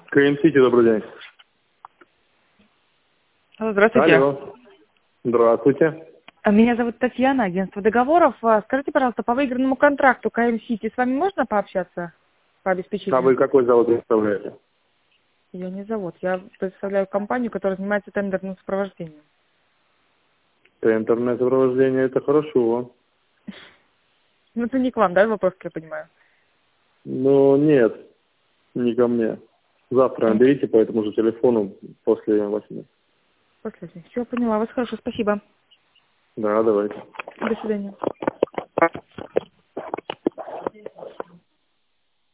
КМ-Сити, добрый день. Алло, здравствуйте. Алло. Здравствуйте. Меня зовут Татьяна, агентство договоров. Скажите, пожалуйста, по выигранному контракту КМ-Сити с вами можно пообщаться по А обеспечению? вы какой завод представляете? Я не завод, я представляю компанию, которая занимается тендерным сопровождением. Интернет сопровождение, это хорошо. Ну, это не к вам, да, вопрос, как я понимаю? Но нет, не ко мне. Завтра М, наберите по этому же телефону после 8. После. Все, поняла вас, хорошо, спасибо. Да, давайте. До свидания.